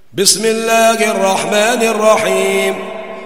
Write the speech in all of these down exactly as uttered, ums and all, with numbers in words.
بسم الله الرحمن الرحيم.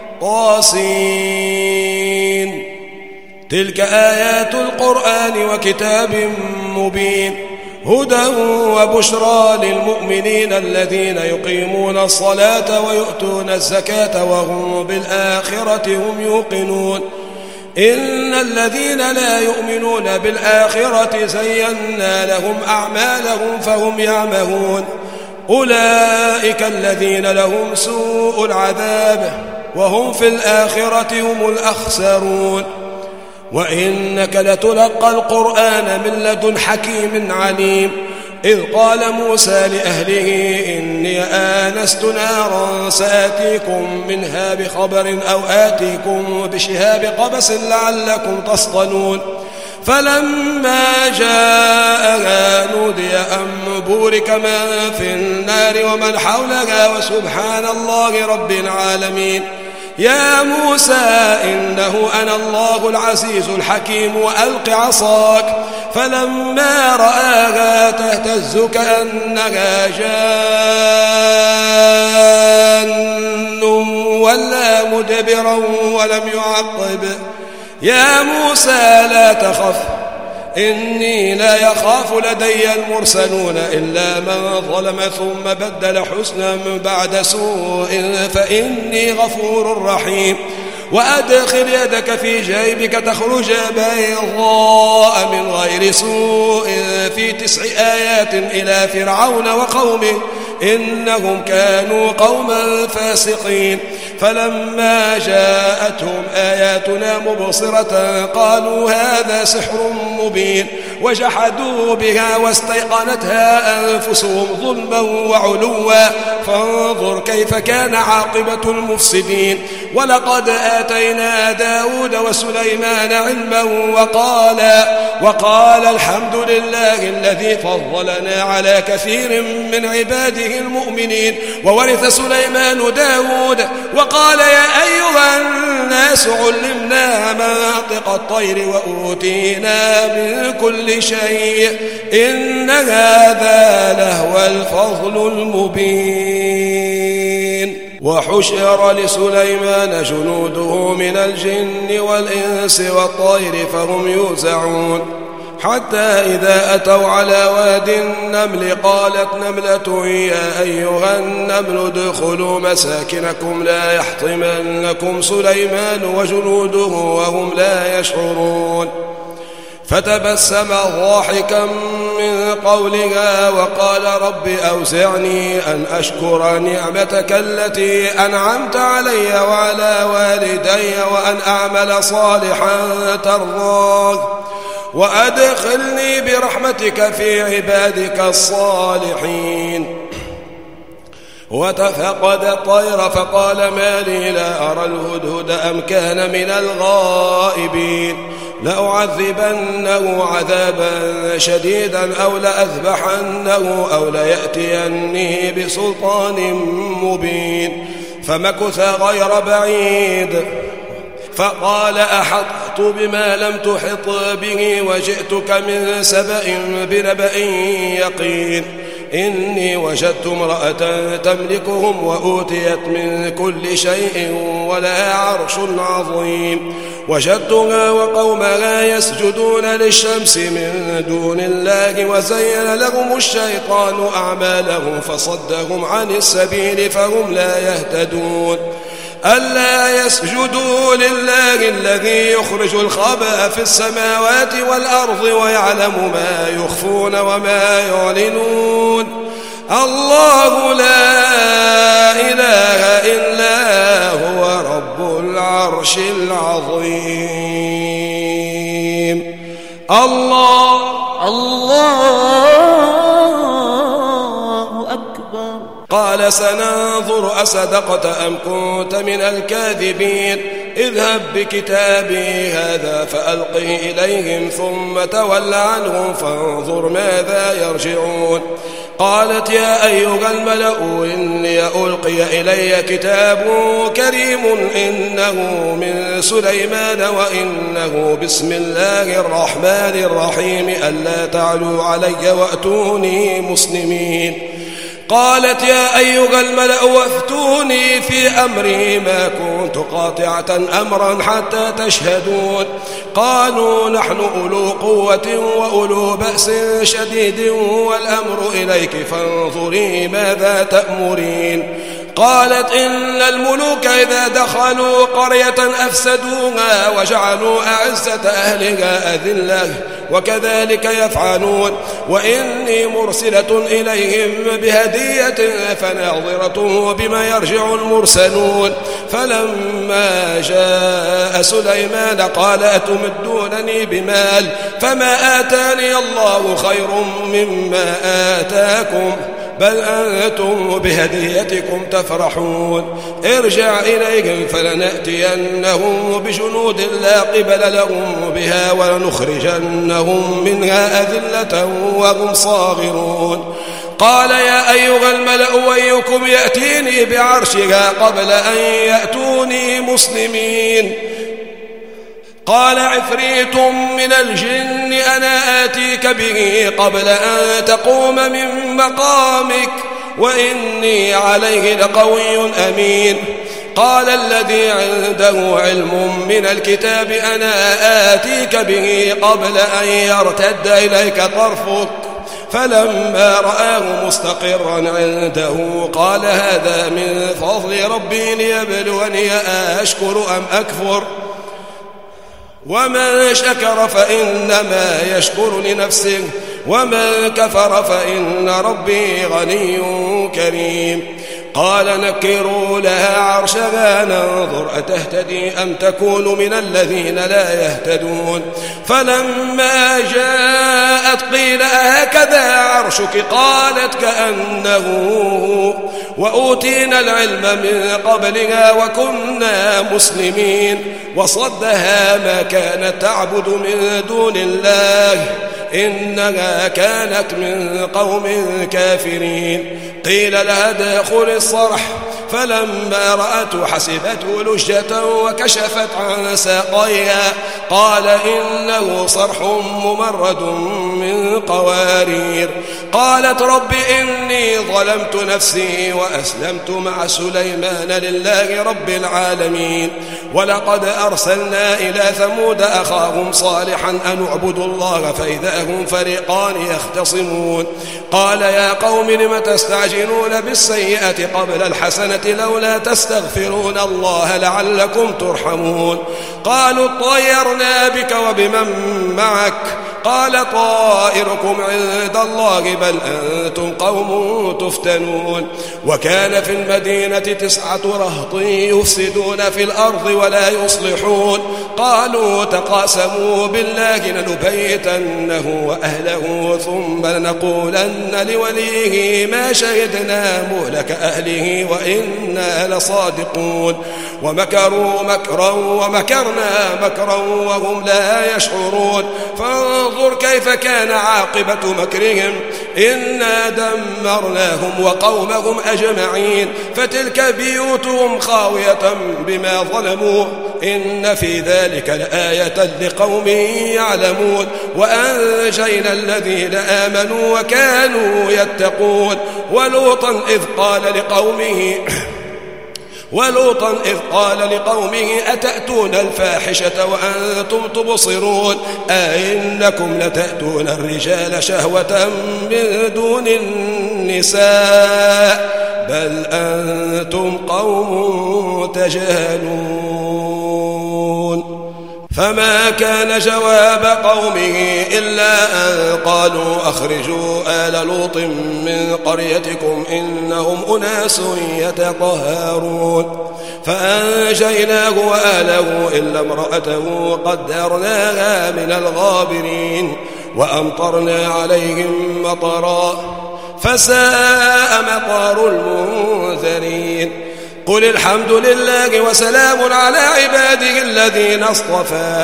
طاسين. تلك آيات القرآن وكتاب مبين، هدى وبشرى للمؤمنين الذين يقيمون الصلاة ويؤتون الزكاة وهم بالآخرة هم يوقنون. إن الذين لا يؤمنون بالآخرة زينا لهم أعمالهم فهم يعمهون. أولئك الذين لهم سوء العذاب وهم في الآخرة هم الأخسرون. وإنك لتلقى القرآن من لدن حكيم عليم. إذ قال موسى لأهله إني آنست نارا سآتيكم منها بخبر أو آتيكم بشهاب قبس لعلكم تصطلون. فلما جاءها نودي أن بورك من في النار ومن حولها وسبحان الله رب العالمين. يا موسى إنه أنا الله العزيز الحكيم وألق عصاك. فلما رآها تهتز كأنها جان ولا مدبرا ولم يعقب. يا موسى لا تخف إني لا يخاف لدي المرسلون إلا من ظلم ثم بدل حسنا بعد سوء فإني غفور رحيم. وأدخل يدك في جيبك تخرج بيضاء من غير سوء في تسع آيات إلى فرعون وقومه إنهم كانوا قوما فاسقين. فلما جاءتهم آياتنا مبصرة قالوا هذا سحر مبين وجحدوا بها واستيقنتها أنفسهم ظلما وعلوا فانظر كيف كان عاقبة المفسدين. ولقد آتينا داود وسليمان علما وقال, وقال الحمد لله الذي فضلنا على كثير من عباده المؤمنين. وورث سليمان داود وقال يا أيها الناس علمنا منطق الطير وأوتينا من كل شيء إن هذا لهو الفضل المبين. وحشر لسليمان جنوده من الجن والإنس والطير فهم يوزعون. حتى إذا أتوا على واد النمل قالت نملة يا أيها النمل ادخلوا مساكنكم لا يحطمنكم سليمان وجنوده وهم لا يشعرون. فتبسم ضاحكا من قولها وقال رب أوزعني أن أشكر نعمتك التي أنعمت علي وعلى والدي وأن أعمل صالحا ترضاه وأدخلني برحمتك في عبادك الصالحين. وتفقد الطير فقال ما لي لا أرى الهدهد أم كان من الغائبين. لأعذبنه عذابا شديدا أو لأذبحنه أو ليأتيني بسلطان مبين. فمكث غير بعيد فقال أحطت بما لم تحط به وجئتك من سبأ بنبأ يقين. إني وجدت امرأة تملكهم وأوتيت من كل شيء ولها عرش عظيم. وجدتها وقومها يسجدون للشمس من دون الله وزين لهم الشيطان أعمالهم فصدهم عن السبيل فهم لا يهتدون. ألا يسجدوا لله الذي يخرج الخبأ في السماوات والأرض ويعلم ما يخفون وما يعلنون. الله لا إله إلا هو رب العرش العظيم. الله الله أكبر. قال سننظر أصدقت أم كنت من الكاذبين. اذهب بكتابي هذا فألقه إليهم ثم تول عنهم فانظر ماذا يرجعون. قالت يا أيها الملأ إني ألقي إلي كتاب كريم إنه من سليمان وإنه بسم الله الرحمن الرحيم ألا تعلوا علي وأتوني مسلمين. قالت يا أيها الملأ وافتوني في أمري ما كنت قاطعة أمرا حتى تشهدون قالوا نحن أولو قوة وأولو بأس شديد والأمر إليك فانظري ماذا تأمرين قالت إن الملوك إذا دخلوا قرية أفسدوها وجعلوا أعزة أهلها أذلة وكذلك يفعلون وإني مرسلة إليهم بهدية فناظرة بما يرجع المرسلون فلما جاء سليمان قال أتمدونني بمال فما آتاني الله خير مما آتاكم بل أنتم بهديتكم تفرحون ارجع إليهم فلنأتينهم بجنود لا قبل لهم بها ولنخرجنهم منها أذلة وهم صاغرون قال يا أيها الملأ أيكم يأتيني بعرشها قبل أن يأتوني مسلمين قال عفريت من الجن أنا آتيك به قبل أن تقوم من مقامك وإني عليه لقوي أمين قال الذي عنده علم من الكتاب أنا آتيك به قبل أن يرتد إليك طرفك فلما رآه مستقرا عنده قال هذا من فضل ربي ليبلوني أشكر أم أكفر ومن شكر فإنما يشكر لنفسه ومن كفر فإن ربي غني كريم قال نكروا لها عرشها ننظر أتهتدي أم تكون من الذين لا يهتدون فلما جاءت قيل أهكذا عرشك قالت كأنه وأوتينا العلم من قبلها وكنا مسلمين وصدها ما كانت تعبد من دون الله إنها كانت من قوم كافرين قيل لها ادخل الصرح فلما رأته حسبته لجة وكشفت عن ساقيها قال إنه صرح ممرد من قوارير قالت رب إني ظلمت نفسي وأسلمت مع سليمان لله رب العالمين ولقد أرسلنا إلى ثمود أخاهم صالحا أن اعبدوا الله فإذا هم فريقان يختصمون قال يا قوم لم تستعجلون بالسيئة قبل الحسنة لولا تستغفرون الله لعلكم ترحمون قالوا اطيرنا بك وبمن معك قال طائركم عند الله بل أنتم قوم تفتنون وكان في المدينة تسعة رهط يفسدون في الأرض ولا يصلحون قالوا تقاسموا بالله لنبيتنه وأهله ثم لنقولن لوليه ما شهدنا مهلك أهله وإنا لصادقون ومكروا مكرا ومكرنا مكرا وهم لا يشعرون فانظر كيف كان عاقبة مكرهم إنا دمرناهم وقومهم أجمعين فتلك بيوتهم خاوية بما ظلموا إن في ذلك لآية لقوم يعلمون وأنجينا الذين آمنوا وكانوا يتقون ولوطا إذ قال لقومه ولوطا إذ قال لقومه أتأتون الفاحشة وأنتم تبصرون أئنكم لتأتون الرجال شهوة من دون النساء بل أنتم قوم تجهلون فما كان جواب قومه إلا أن قالوا أخرجوا آل لوط من قريتكم إنهم أناس يتطهرون فأنجيناه وآله إلا امرأته قدرناها من الغابرين وأمطرنا عليهم مطرا فساء مطر المنذرين قل الحمد لله وسلام على عباده الذين اصطفى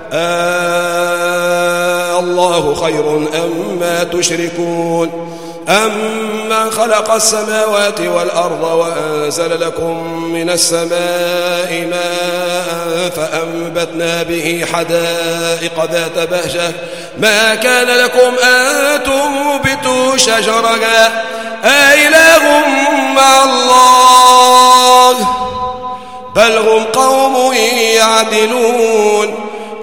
آه الله خير أما تشركون أمن خلق السماوات والأرض وأنزل لكم من السماء ماء فأنبتنا به حدائق ذات بهجة ما كان لكم أن تنبتوا شجرها أإله مع الله بل هم قوم يعدلون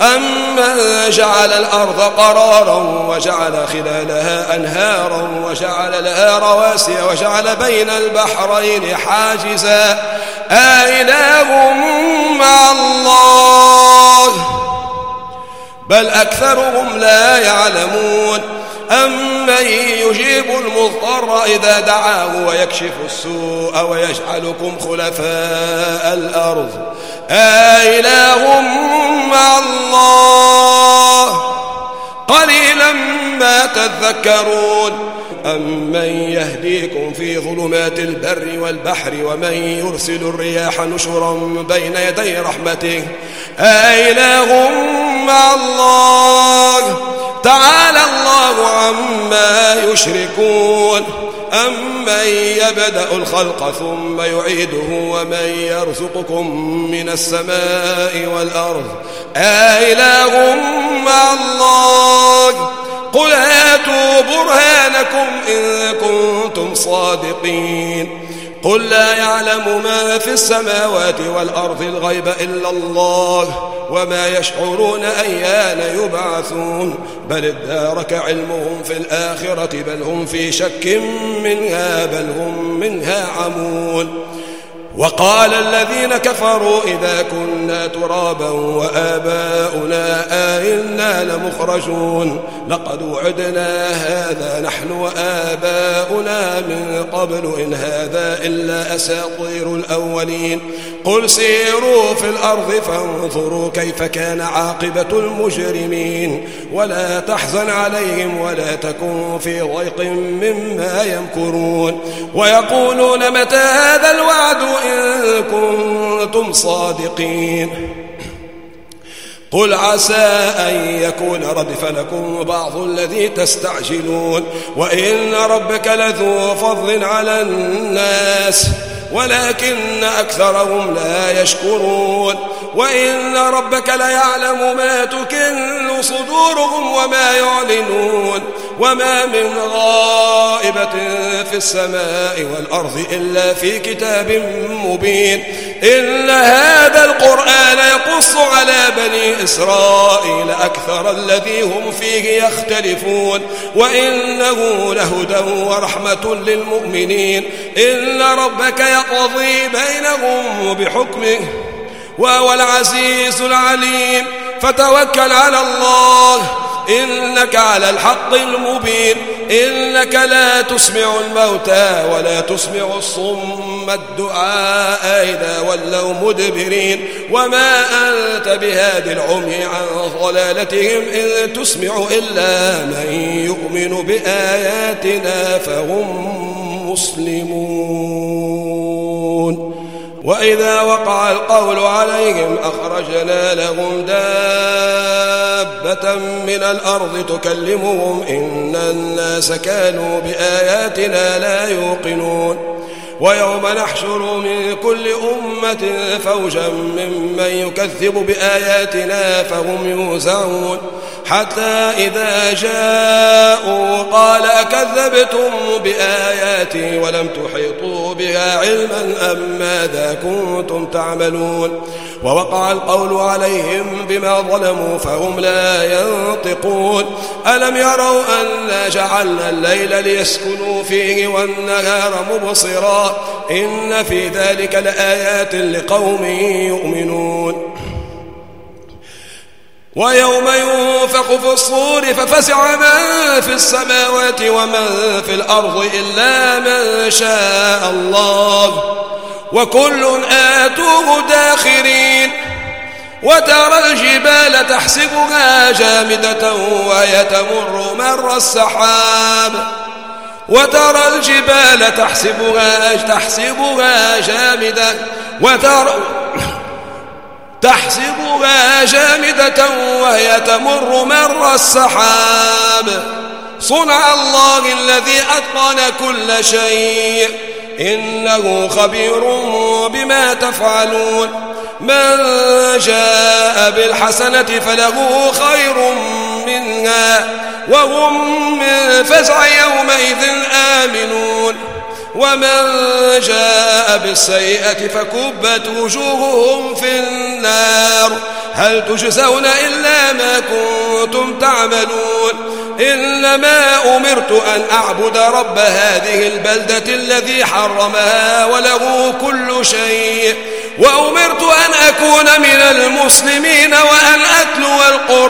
أمن جعل الأرض قرارا وجعل خلالها أنهارا وجعل لها رواسي وجعل بين البحرين حاجزا أإله مع الله بل أكثرهم لا يعلمون أمن يجيب المضطر إذا دعاه ويكشف السوء ويجعلكم خلفاء الأرض أإله مع الله قليلا ما تذكرون أمن يهديكم في ظلمات البر والبحر ومن يرسل الرياح نشرا بين يدي رحمته أإله مع الله تعالى الله عما يشركون أمن يبدأ الخلق ثم يعيده ومن يرزقكم من السماء والأرض أإله مع الله قل هاتوا برهانكم إن كنتم صادقين قل لا يعلم ما في السماوات والأرض الغيب إلا الله وما يشعرون أيان يبعثون بل ادارك علمهم في الآخرة بل هم في شك منها بل هم منها عمون وقال الذين كفروا إذا كنا ترابا وآباؤنا أئنا لمخرجون لقد وعدنا هذا نحن وآباؤنا من قبل إن هذا إلا أساطير الأولين قل سيروا في الأرض فانظروا كيف كان عاقبة المجرمين ولا تحزن عليهم ولا تكن في ضيق مما يمكرون ويقولون متى هذا الوعد إن كنتم صادقين قل عسى أن يكون ردف لكم بعض الذي تستعجلون وإن ربك لذو فضل على الناس ولكن أكثرهم لا يشكرون وإن ربك ليعلم ما تكن صدورهم وما يعلنون وما من غائبة في السماء والأرض إلا في كتاب مبين إن هذا القرآن يقص على بني إسرائيل أكثر الذي هم فيه يختلفون وإنه لهدى ورحمة للمؤمنين إن ربك يقضي بينهم بحكمه وهو العزيز العليم فتوكل على الله إنك على الحق المبين إنك لا تسمع الموتى ولا تسمع الصم الدعاء إذا ولوا مدبرين وما أنت بهاد العمي عن ضلالتهم إن تسمع إلا من يؤمن بآياتنا فهم مسلمون وإذا وقع القول عليهم أخرجنا لهم دابة من الأرض تكلمهم إن الناس كانوا بآياتنا لا يوقنون ويوم نحشر من كل أمة فوجا ممن يكذب بآياتنا فهم يوزعون حتى إذا جاءوا قال أكذبتم بآياتي ولم تحيطوا بها علما أم ماذا كنتم تعملون ووقع القول عليهم بما ظلموا فهم لا ينطقون ألم يروا أنا جعلنا الليل ليسكنوا فيه والنهار مبصرا إن في ذلك لآيات لقوم يؤمنون ويوم ينفخ في الصور ففزع من في السماوات ومن في الأرض إلا من شاء الله وكل آتوه داخرين وترى الجبال تحسبها جامدة وهي تمر مر السحاب وترى الجبال تحسبها تحسبها جامدة وترى تحسبها جامدة وهي تمر مر السحاب صنع الله الذي أتقن كل شيء إنه خبير بما تفعلون من جاء بالحسنة فله خير منها وهم من فزع يومئذ آمنون ومن جاء بالسيئة فكبت وجوههم في النار هل تجزون إلا ما كنتم تعملون إنما أمرت أن أعبد رب هذه البلدة الذي حرمها وله كل شيء وأمرت أن أكون من المسلمين وأن أتلو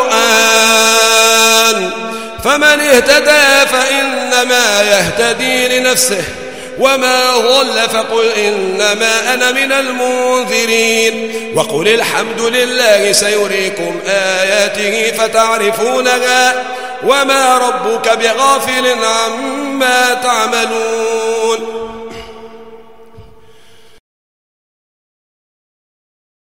القرآن فمن اهتدى فإنما يهتدي لنفسه وما ضل فقل إنما أنا من المنذرين وقل الحمد لله سيريكم آياته فتعرفونها وما ربك بغافل عما تعملون